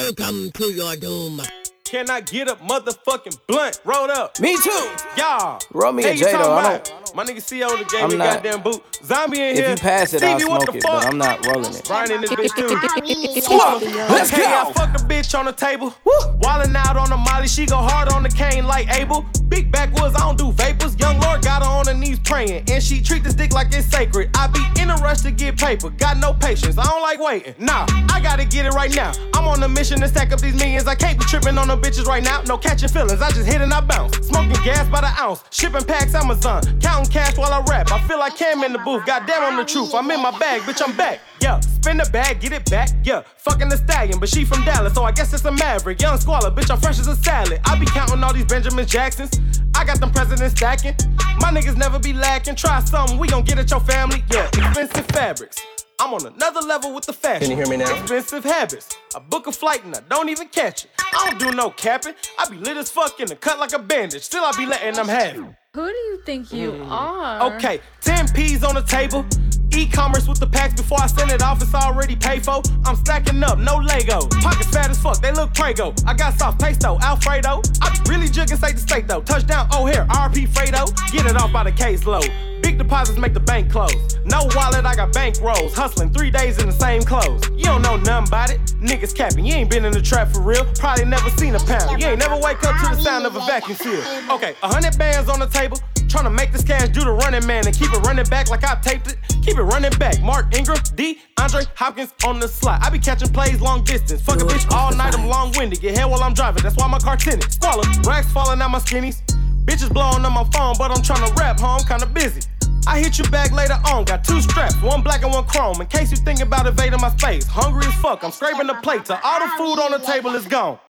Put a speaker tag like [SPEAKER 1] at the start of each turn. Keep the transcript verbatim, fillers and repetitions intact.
[SPEAKER 1] Welcome to your doom.
[SPEAKER 2] Can I get a motherfucking blunt? Rolled up.
[SPEAKER 3] Me too.
[SPEAKER 2] Y'all.
[SPEAKER 3] Roll me
[SPEAKER 2] hey,
[SPEAKER 3] a J though. I don't.
[SPEAKER 2] My nigga C O the game
[SPEAKER 3] I'm
[SPEAKER 2] me
[SPEAKER 3] not.
[SPEAKER 2] goddamn boot. Zombie in
[SPEAKER 3] If
[SPEAKER 2] here.
[SPEAKER 3] you pass it,
[SPEAKER 2] Stevie,
[SPEAKER 3] I'll
[SPEAKER 2] what
[SPEAKER 3] smoke
[SPEAKER 2] the
[SPEAKER 3] it,
[SPEAKER 2] fuck?
[SPEAKER 3] but I'm not rolling it.
[SPEAKER 2] Brian in this bitch too.
[SPEAKER 3] Let's
[SPEAKER 2] okay,
[SPEAKER 3] go.
[SPEAKER 2] I fucked a bitch on the table. Wildin' out on the molly, she go hard on the cane like Abel. Big backwoods, I don't do vapors. Young Lord got her on her knees praying, and she treat this dick like it's sacred. I be in a rush to get paper, got no patience. I don't like waiting. Nah, I gotta get it right now. I'm on a mission to stack up these millions. I can't be tripping on them bitches right now. No catching feelings, I just hit and I bounce. Smoking gas by the ounce, shipping packs Amazon, counting cash while I rap. I feel like Cam in the booth. Goddamn, I'm the truth. I'm in my bag, bitch. I'm back. Yeah, spin the bag, get it back. Yeah, fucking the stallion, but she from Dallas, so I guess it's a maverick. Young squalor, bitch. I'm fresh as a salad. I be counting all these Benjamin Jacksons. I got them presidents stacking. My niggas never be lacking. Try something, we gon' get at your family. Yeah, expensive fabrics. I'm on another level with the fashion.
[SPEAKER 3] Can you hear me now?
[SPEAKER 2] Expensive habits. I book a flight and I don't even catch it. I don't do no capping. I be lit as fuck in the cut like a bandage. Still I be letting them have it.
[SPEAKER 4] Who do you think you mm. are?
[SPEAKER 2] Okay, ten P's on the table. E-commerce with the packs before I send it off, it's already paid for. I'm stacking up, no Lego. Pockets fat as fuck, they look Prego. I got soft pesto, Alfredo. I be really jugging state to state though. Touchdown, oh here, R P Fredo. Get it off by the case low. Big deposits make the bank close. No wallet, I got bank rolls. Hustling three days in the same clothes. You don't know nothing about it. Niggas capping, you ain't been in the trap for real. Probably never seen a pound. You ain't never wake up to the sound of a vacuum seal. Okay, a hundred bands on the table. Tryna make this cash do the running man and keep it running back like I taped it. Keep it running back. Mark Ingram, D, Andre Hopkins on the slot. I be catching plays long distance. Fuck a bitch all night, I'm long-winded. Get head while I'm driving, that's why my car tinted. Squalor, racks falling out my skinnies. Bitches blowing on my phone, but I'm tryna rap, huh? I'm kinda busy. I hit you back later on, got two straps, one black and one chrome. In case you think about invading my space. Hungry as fuck, I'm scraping the plate till all the food on the table is gone.